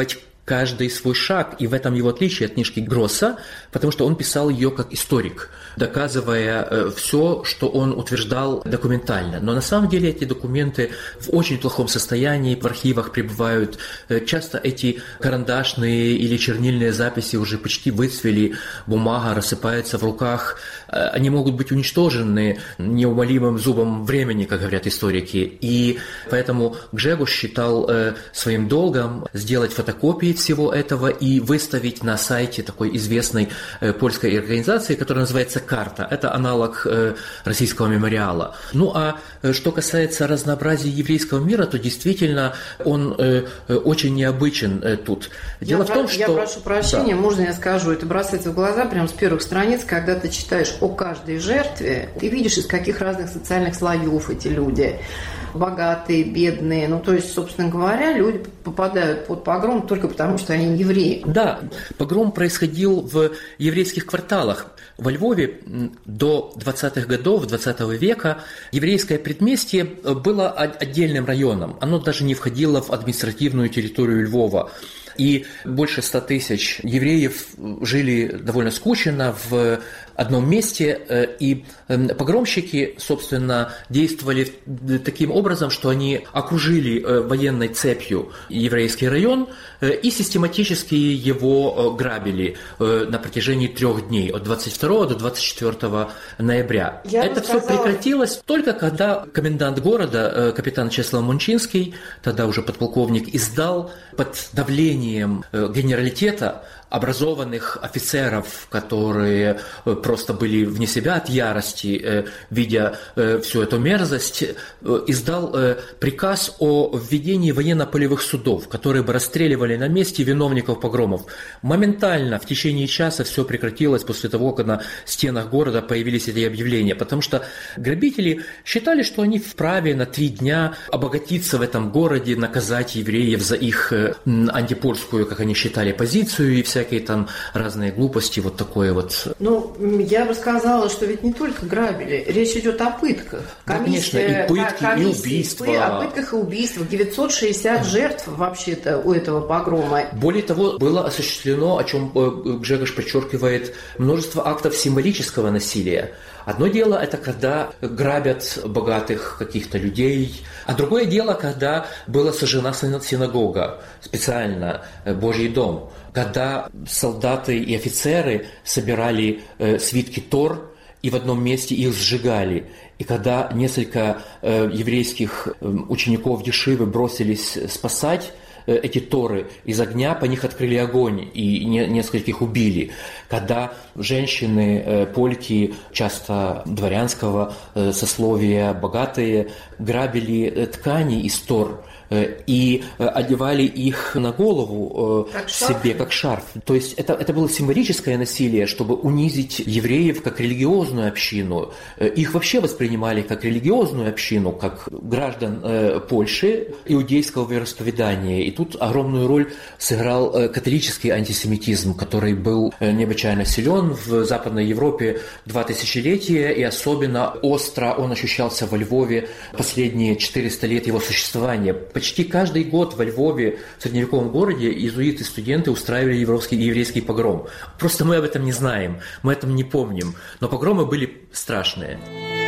каждый свой шаг, и в этом его отличие от книжки Гросса, потому что он писал ее как историк, доказывая все, что он утверждал документально. Но на самом деле эти документы в очень плохом состоянии, в архивах пребывают. Часто эти карандашные или чернильные записи уже почти выцвели, бумага рассыпается в руках, они могут быть уничтожены неумолимым зубом времени, как говорят историки. И поэтому Гжегош считал своим долгом сделать фотокопии всего этого и выставить на сайте такой известной польской организации, которая называется «Карта». Это аналог российского мемориала. Ну а что касается разнообразия еврейского мира, то действительно он очень необычен тут. Дело в том, что... Я прошу прощения, можно я скажу? Это бросается в глаза прямо с первых страниц, когда ты читаешь о каждой жертве, ты видишь, из каких разных социальных слоев эти люди. Богатые, бедные. Ну, то есть, собственно говоря, люди попадают под погром только потому, что они евреи. Да, погром происходил в еврейских кварталах. Во Львове до 20-х годов 20 века еврейское предместье было отдельным районом. Оно даже не входило в административную территорию Львова. И больше 100 тысяч евреев жили довольно скучно в одном месте, и погромщики, собственно, действовали таким образом, что они окружили военной цепью еврейский район и систематически его грабили на протяжении 3 дней, от 22 до 24 ноября. Это все прекратилось только когда комендант города, капитан Чеслав Мончинский, тогда уже подполковник, издал под давлением генералитета образованных офицеров, которые просто были вне себя от ярости, видя всю эту мерзость, издал приказ о введении военно-полевых судов, которые бы расстреливали на месте виновников погромов. Моментально, в течение часа все прекратилось после того, как на стенах города появились эти объявления, потому что грабители считали, что они вправе на 3 дня обогатиться в этом городе, наказать евреев за их антипольскую, как они считали, позицию и всякие там разные глупости, вот такое вот. Ну, я бы сказала, что ведь не только грабили, речь идет о пытках. Да, конечно, и пытки, и убийства. О пытках и убийствах. 960 жертв вообще-то у этого погрома. Более того, было осуществлено, о чем Гжегош подчеркивает, множество актов символического насилия. Одно дело – это когда грабят богатых каких-то людей, а другое дело, когда была сожжена синагога, специально Божий дом, когда солдаты и офицеры собирали свитки Тор и в одном месте их сжигали, и когда несколько еврейских учеников Ешивы бросились спасать эти торы из огня, по них открыли огонь и нескольких убили. Когда женщины, польки, часто дворянского сословия, богатые, грабили ткани из тор и одевали их на голову себе, как шарф. То есть это было символическое насилие, чтобы унизить евреев как религиозную общину. Их вообще воспринимали как религиозную общину, как граждан Польши иудейского вероисповедания. И тут огромную роль сыграл католический антисемитизм, который был необычайно силен в Западной Европе 2 тысячелетия, и особенно остро он ощущался во Львове последние 400 лет его существования. Почти каждый год во Львове, в средневековом городе, иезуиты-студенты устраивали еврейский погром. Просто мы об этом не знаем, мы об этом не помним. Но погромы были страшные.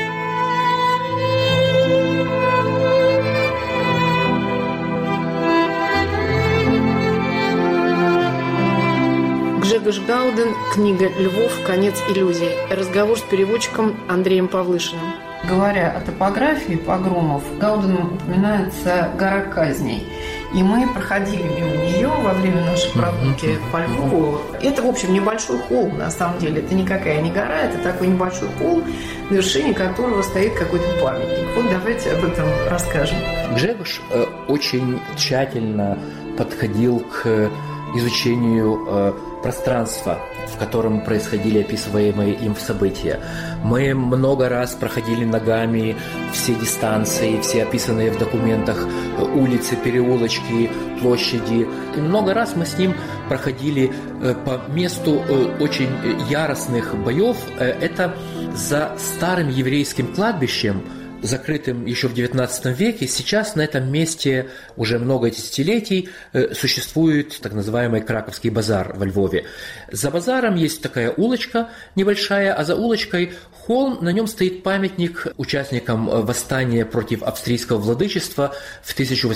Гжегош Гауден, книга «Львов. Конец иллюзий». Разговор с переводчиком Андреем Павлышиным. Говоря о топографии погромов, Гауденом упоминается гора казней. И мы проходили мимо нее во время нашей прогулки по Львову. Это, в общем, небольшой холм, на самом деле. Это никакая не гора, это такой небольшой холм, на вершине которого стоит какой-то памятник. Вот давайте об этом расскажем. Гжегош очень тщательно подходил к изучению пространства, в котором происходили описываемые им события. Мы много раз проходили ногами все дистанции, все описанные в документах улицы, переулочки, площади. И много раз мы с ним проходили по месту очень яростных боев. Это за старым еврейским кладбищем, закрытым еще в XIX веке, сейчас на этом месте уже много десятилетий существует так называемый Краковский базар во Львове. За базаром есть такая улочка небольшая, а за улочкой холм, на нем стоит памятник участникам восстания против австрийского владычества в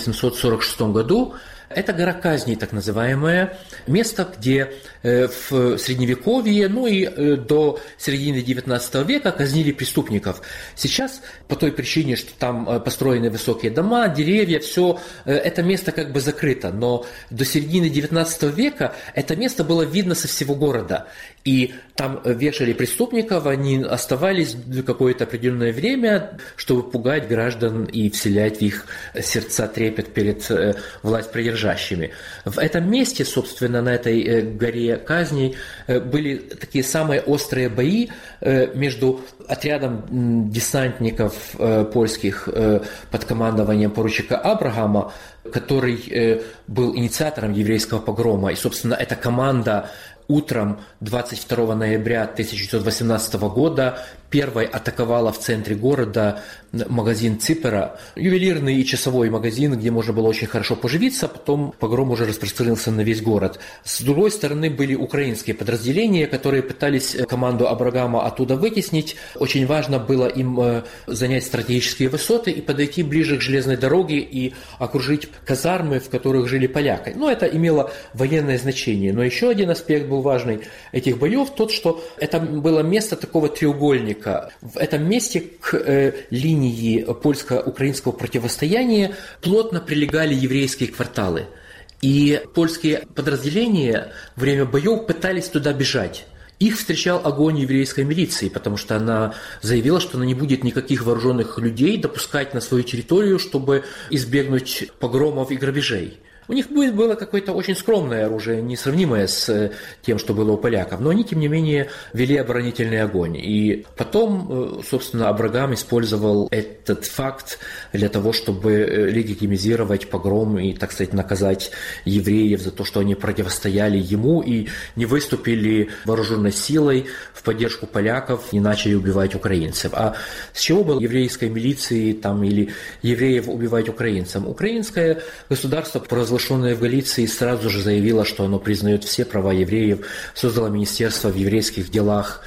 1846 году. Это гора казней, так называемое, место, где в Средневековье, ну и до середины XIX века казнили преступников. Сейчас, по той причине, что там построены высокие дома, деревья, все это место как бы закрыто. Но до середины XIX века это место было видно со всего города. И там вешали преступников, они оставались какое-то определенное время, чтобы пугать граждан и вселять в их сердца трепет перед властьпридержащими. В этом месте, собственно, на этой горе казней были такие самые острые бои между отрядом десантников польских под командованием поручика Абрагама, который был инициатором еврейского погрома. И, собственно, эта команда утром 22 ноября 1918 года первой атаковала в центре города магазин Ципера, ювелирный и часовой магазин, где можно было очень хорошо поживиться, потом погром уже распространился на весь город. С другой стороны были украинские подразделения, которые пытались команду Абрагама оттуда вытеснить. Очень важно было им занять стратегические высоты и подойти ближе к железной дороге и окружить казармы, в которых жили поляки. Но это имело военное значение. Но еще один аспект был важный этих боев, тот, что это было место такого треугольника. В этом месте к линии польско-украинского противостояния плотно прилегали еврейские кварталы. И польские подразделения во время боев пытались туда бежать. Их встречал огонь еврейской милиции, потому что она заявила, что она не будет никаких вооруженных людей допускать на свою территорию, чтобы избегнуть погромов и грабежей. У них было какое-то очень скромное оружие, несравнимое с тем, что было у поляков, но они, тем не менее, вели оборонительный огонь. И потом, собственно, Абрагам использовал этот факт для того, чтобы легитимизировать погром и, так сказать, наказать евреев за то, что они противостояли ему и не выступили вооруженной силой в поддержку поляков, не начали убивать украинцев. А с чего было еврейской милиции там, или евреев убивать украинцам? Украинское государство, провозглашенное в Галиции, сразу же заявило, что оно признает все права евреев, создало министерство в еврейских делах.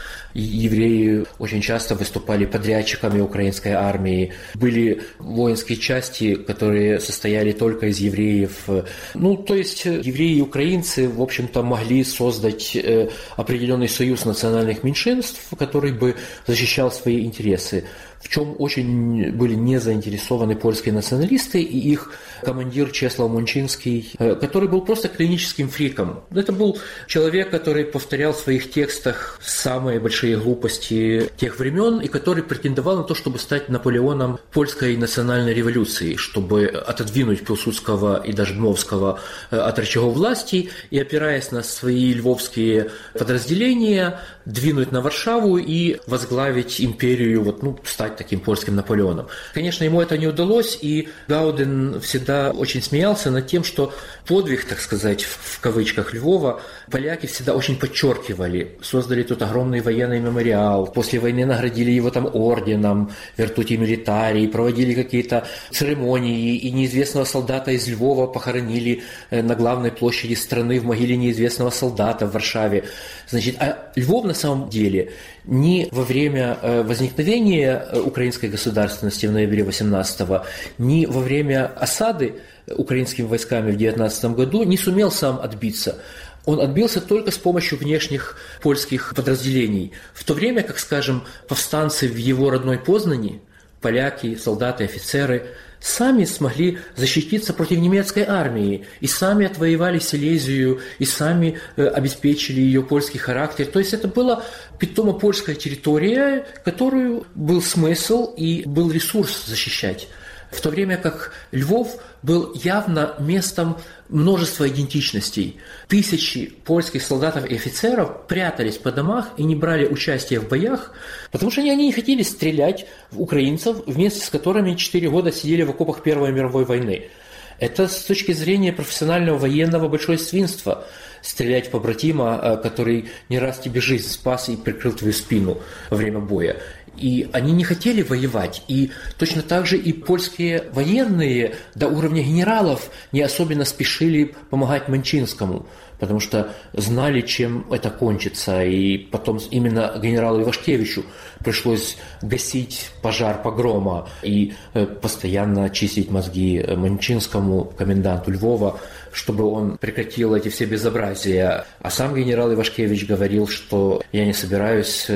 Евреи очень часто выступали подрядчиками украинской армии. Были воинские части, которые состояли только из евреев. Ну, то есть евреи и украинцы, в общем-то, могли создать определенный союз национальных меньшинств, который бы защищал свои интересы, в чем очень были не заинтересованы польские националисты и их командир Чеслав Мончинский, который был просто клиническим фриком. Это был человек, который повторял в своих текстах самые большие глупости тех времен и который претендовал на то, чтобы стать Наполеоном польской национальной революции, чтобы отодвинуть Пилсудского и даже Дмовского от рычагов власти и, опираясь на свои львовские подразделения, двинуть на Варшаву и возглавить империю, стать таким польским Наполеоном. Конечно, ему это не удалось, и Гауден всегда очень смеялся над тем, что подвиг, так сказать, в кавычках Львова, поляки всегда очень подчеркивали. Создали тут огромный военный мемориал, после войны наградили его там орденом, Virtuti Militari, проводили какие-то церемонии, и неизвестного солдата из Львова похоронили на главной площади страны в могиле неизвестного солдата в Варшаве. Значит, а Львов на самом деле ни во время возникновения украинской государственности в ноябре 18-го, ни во время осады украинскими войсками в 19 году не сумел сам отбиться. Он отбился только с помощью внешних польских подразделений. В то время как, скажем, повстанцы в его родной Познани, поляки, солдаты, офицеры, сами смогли защититься против немецкой армии, и сами отвоевали Силезию, и сами обеспечили ее польский характер. То есть это была питомо-польская территория, которую был смысл и был ресурс защищать. В то время как Львов был явно местом множества идентичностей. Тысячи польских солдатов и офицеров прятались по домах и не брали участия в боях, потому что они не хотели стрелять в украинцев, вместе с которыми 4 года сидели в окопах Первой мировой войны. Это с точки зрения профессионального военного большое свинство – стрелять в побратима, который не раз тебе жизнь спас и прикрыл твою спину во время боя. И они не хотели воевать. И точно так же и польские военные до уровня генералов не особенно спешили помогать Мончинскому, потому что знали, чем это кончится. И потом именно генералу Ивашкевичу пришлось гасить пожар погрома и постоянно чистить мозги Мончинскому, коменданту Львова, чтобы он прекратил эти все безобразия. А сам генерал Ивашкевич говорил, что я не собираюсь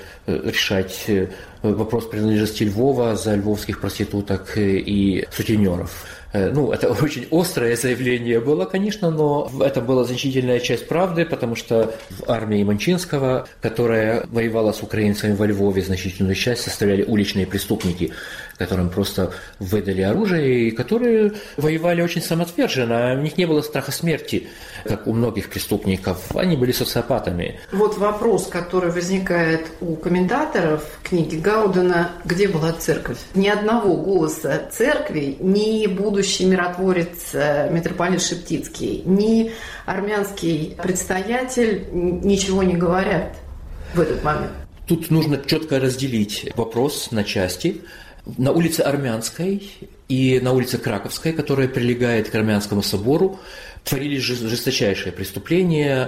решать вопрос принадлежности Львова за львовских проституток и сутенеров. Это очень острое заявление было, конечно, но это была значительная часть правды, потому что в армии Мончинского, которая воевала с украинцами во Львове, значительную часть составляли уличные преступники, которым просто выдали оружие и которые воевали очень самоотверженно. У них не было страха смерти, как у многих преступников. Они были социопатами. Вот вопрос, который возникает у комментаторов книги Гаудена: где была церковь? Ни одного голоса церкви, ни будущий миротворец митрополит Шептицкий, ни армянский предстоятель ничего не говорят в этот момент. Тут нужно четко разделить вопрос на части. На улице Армянской и на улице Краковской, которая прилегает к Армянскому собору, творились жесточайшие преступления,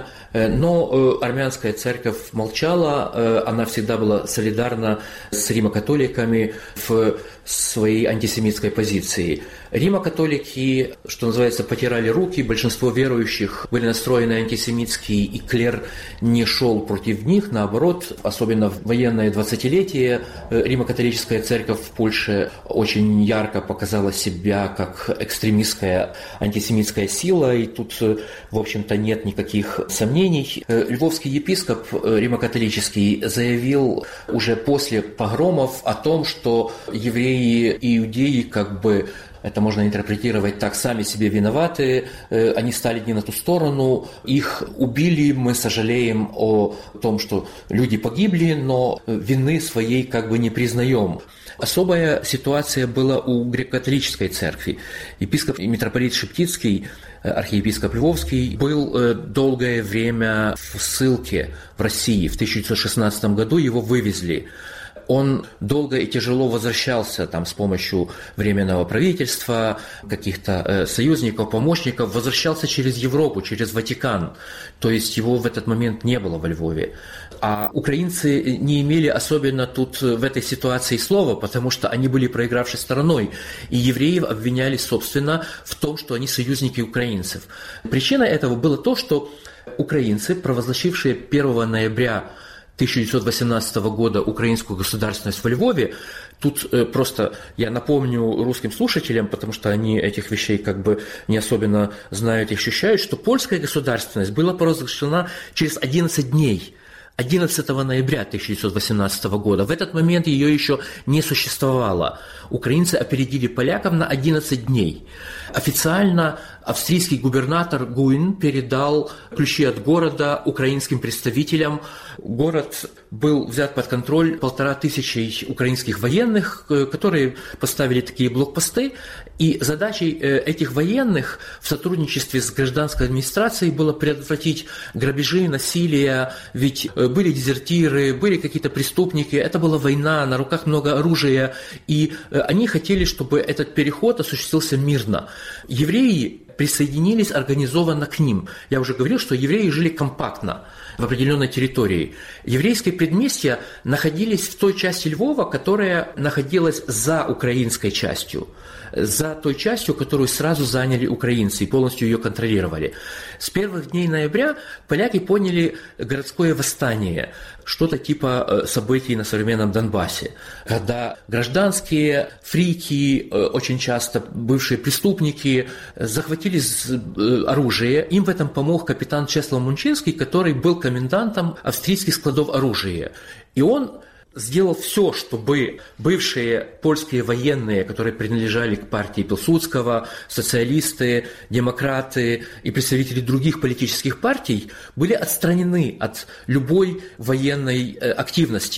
но армянская церковь молчала, она всегда была солидарна с римокатоликами в своей антисемитской позиции. Римокатолики, что называется, потирали руки, большинство верующих были настроены антисемитски, и клер не шел против них, наоборот, особенно в военное 20-летие римокатолическая церковь в Польше очень ярко показала себя как экстремистская антисемитская сила, и тут, в общем-то, нет никаких сомнений. Львовский епископ римокатолический заявил уже после погромов о том, что евреи и иудеи это можно интерпретировать так, сами себе виноваты, они стали не на ту сторону, их убили, мы сожалеем о том, что люди погибли, но вины своей не признаем. Особая ситуация была у греко-католической церкви. Епископ и митрополит Шептицкий, архиепископ Львовский, был долгое время в ссылке в России. В 1916 году его вывезли. Он долго и тяжело возвращался с помощью Временного правительства, каких-то союзников, помощников, возвращался через Европу, через Ватикан. То есть его в этот момент не было во Львове. А украинцы не имели особенно тут в этой ситуации слова, потому что они были проигравшей стороной. И евреев обвиняли, собственно, в том, что они союзники украинцев. Причиной этого было то, что украинцы, провозгласившие 1 ноября 1918 года украинскую государственность во Львове, тут просто я напомню русским слушателям, потому что они этих вещей не особенно знают и ощущают, что польская государственность была провозглашена через 11 дней. 11 ноября 1918 года. В этот момент ее еще не существовало. Украинцы опередили поляков на 11 дней. Официально австрийский губернатор Гуин передал ключи от города украинским представителям. Город был взят под контроль 1500 украинских военных, которые поставили такие блокпосты. И задачей этих военных в сотрудничестве с гражданской администрацией было предотвратить грабежи, насилие, ведь были дезертиры, были какие-то преступники, это была война, на руках много оружия, и они хотели, чтобы этот переход осуществился мирно. Евреи присоединились организованно к ним. Я уже говорил, что евреи жили компактно в определенной территории. Еврейские предместья находились в той части Львова, которая находилась за украинской частью, за той частью, которую сразу заняли украинцы и полностью ее контролировали. С первых дней ноября поляки поняли городское восстание, что-то типа событий на современном Донбассе, когда гражданские фрики, очень часто бывшие преступники, захватили оружие. Им в этом помог капитан Чеслав Мунчинский, который был комендантом австрийских складов оружия. И он сделал все, чтобы бывшие польские военные, которые принадлежали к партии Пилсудского, социалисты, демократы и представители других политических партий, были отстранены от любой военной активности.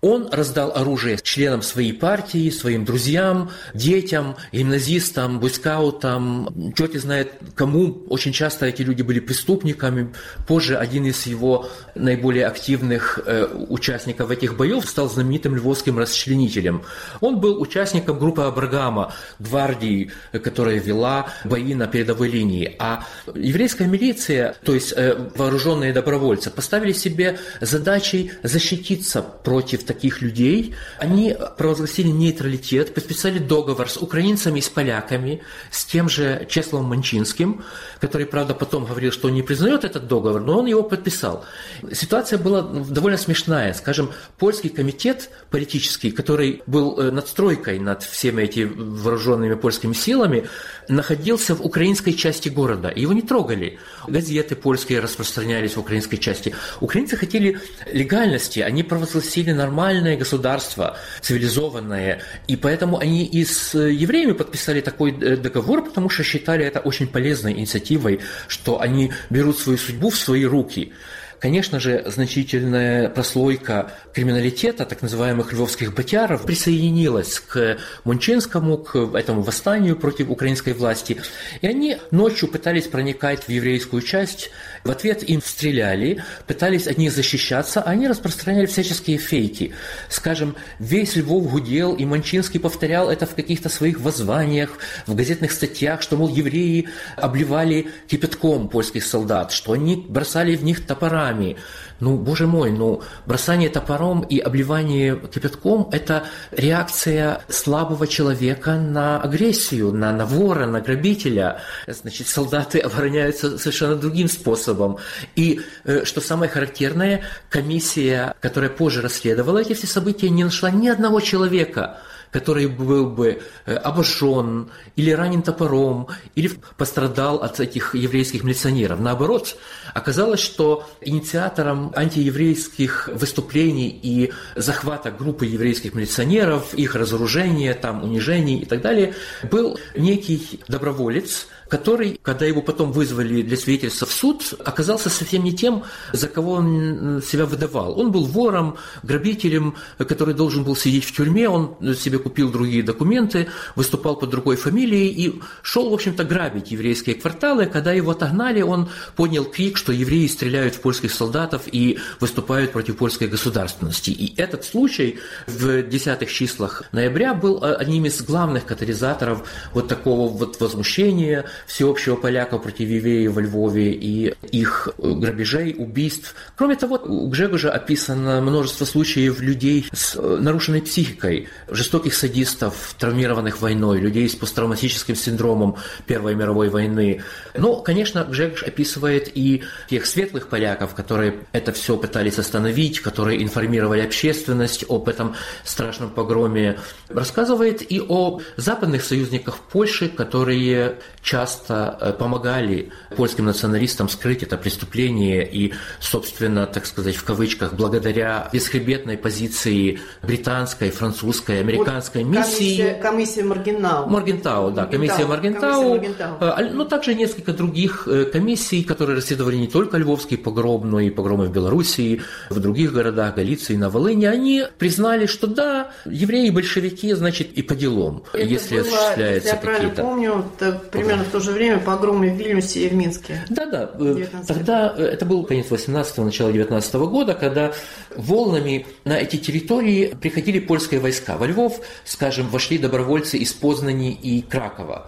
Он раздал оружие членам своей партии, своим друзьям, детям, гимназистам, бойскаутам, черт знает кому. Очень часто эти люди были преступниками. Позже один из его наиболее активных участников этих боев стал знаменитым львовским расчленителем. Он был участником группы Абрагама, гвардии, которая вела бои на передовой линии. А еврейская милиция, то есть вооруженные добровольцы, поставили себе задачей защититься против таких людей. Они провозгласили нейтралитет, подписали договор с украинцами и с поляками, с тем же Чесловом Манчинским, который, правда, потом говорил, что он не признает этот договор, но он его подписал. Ситуация была довольно смешная. Скажем, польский комитет политический, который был надстройкой над всеми этими вооруженными польскими силами, находился в украинской части города. Его не трогали. Газеты польские распространялись в украинской части. Украинцы хотели легальности, они провозгласили нормальное государство, цивилизованное, и поэтому они и с евреями подписали такой договор, потому что считали это очень полезной инициативой, что они берут свою судьбу в свои руки. Конечно же, значительная прослойка криминалитета, так называемых львовских ботяров, присоединилась к Мончинскому, к этому восстанию против украинской власти. И они ночью пытались проникать в еврейскую часть. В ответ им стреляли, пытались от них защищаться, а они распространяли всяческие фейки. Скажем, весь Львов гудел, и Мончинский повторял это в каких-то своих воззваниях, в газетных статьях, что, мол, евреи обливали кипятком польских солдат, что они бросали в них топорами. Ну, боже мой, бросание топором и обливание кипятком – это реакция слабого человека на агрессию, на вора, на грабителя. Значит, солдаты обороняются совершенно другим способом. И, что самое характерное, комиссия, которая позже расследовала эти все события, не нашла ни одного человека, который был бы обожжен или ранен топором, или пострадал от этих еврейских милиционеров. Наоборот, оказалось, что инициатором антиеврейских выступлений и захвата группы еврейских милиционеров, их разоружения, унижений и так далее, был некий доброволец, который, когда его потом вызвали для свидетельства в суд, оказался совсем не тем, за кого он себя выдавал. Он был вором, грабителем, который должен был сидеть в тюрьме, он себе купил другие документы, выступал под другой фамилией и шел, в общем-то, грабить еврейские кварталы. Когда его отогнали, он поднял крик, что евреи стреляют в польских солдатов и выступают против польской государственности. И этот случай в 10-х числах ноября был одним из главных катализаторов вот такого вот возмущения всеобщего поляков против евреев во Львове и их грабежей, убийств. Кроме того, у Гжегожа описано множество случаев людей с нарушенной психикой, жестоких садистов, травмированных войной, людей с посттравматическим синдромом Первой мировой войны. Но, конечно, Гжегош описывает и тех светлых поляков, которые это все пытались остановить, которые информировали общественность об этом страшном погроме. Рассказывает и о западных союзниках Польши, которые часто помогали польским националистам скрыть это преступление и, собственно, так сказать, в кавычках, благодаря бесхребетной позиции британской, французской, американской миссии. Комиссия Моргентау. Комиссия Моргентау. Но также несколько других комиссий, которые расследовали не только львовский погром, но и погромы в Белоруссии, в других городах, Галиции, на Волыни. Они признали, что да, евреи и большевики, значит, и по делам, это если было, осуществляются если я какие-то... правильно помню, примерно в то же время погромы в Вильнюсе и в Минске. Да. Тогда это был конец 18-го, начало 19-го года, когда волнами на эти территории приходили польские войска. Во Львов, скажем, вошли добровольцы из Познани и Кракова.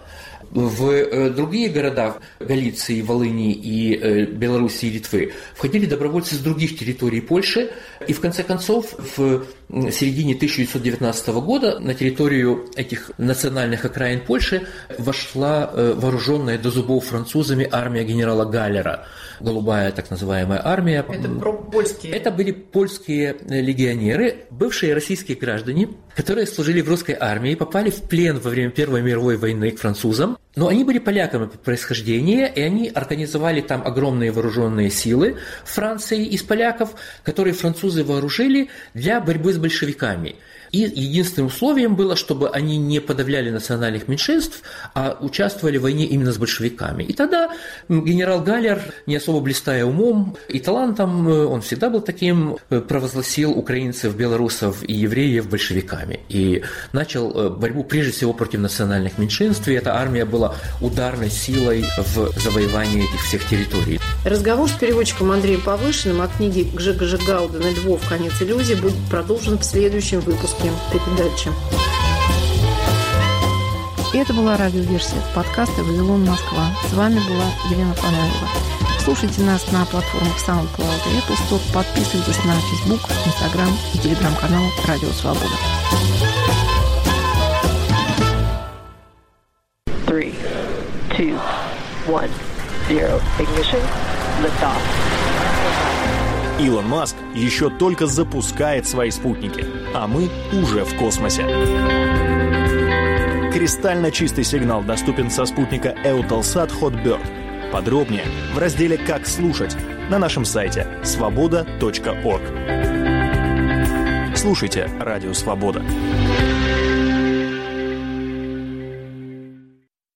В другие города Галиции, Волыни и Белоруссии и Литвы входили добровольцы с других территорий Польши. И в конце концов, в середине 1919 года на территорию этих национальных окраин Польши вошла вооруженная до зубов французами армия генерала Галлера. Голубая так называемая армия. Это пропольские. Это были польские легионеры, бывшие российские граждане, которые служили в русской армии, попали в плен во время Первой мировой войны к французам. Но они были поляками по происхождению, и они организовали там огромные вооруженные силы Франции из поляков, которые французы вооружили для борьбы с большевиками. И единственным условием было, чтобы они не подавляли национальных меньшинств, а участвовали в войне именно с большевиками. И тогда генерал Галлер, не особо блистая умом и талантом, он всегда был таким, провозгласил украинцев, белорусов и евреев большевиками. И начал борьбу прежде всего против национальных меньшинств, и эта армия была ударной силой в завоевании этих всех территорий. Разговор с переводчиком Андреем Повышиным о книге Гжегожа Гаудена «Львов. Конец иллюзий» будет продолжен в следующем выпуске передачи. И это была радиоверсия подкаста «Вавилон, Москва». С вами была Елена Фанаилова. Слушайте нас на платформах SoundCloud и Apple Store. Подписывайтесь на Facebook, Instagram и телеграм-канал «Радио Свобода». 3, 2, 1, 0. Ignition. Liftoff. Илон Маск еще только запускает свои спутники, а мы уже в космосе. Кристально чистый сигнал доступен со спутника Eutelsat Hotbird. Подробнее в разделе «Как слушать» на нашем сайте svoboda.org. Слушайте «Радио Свобода».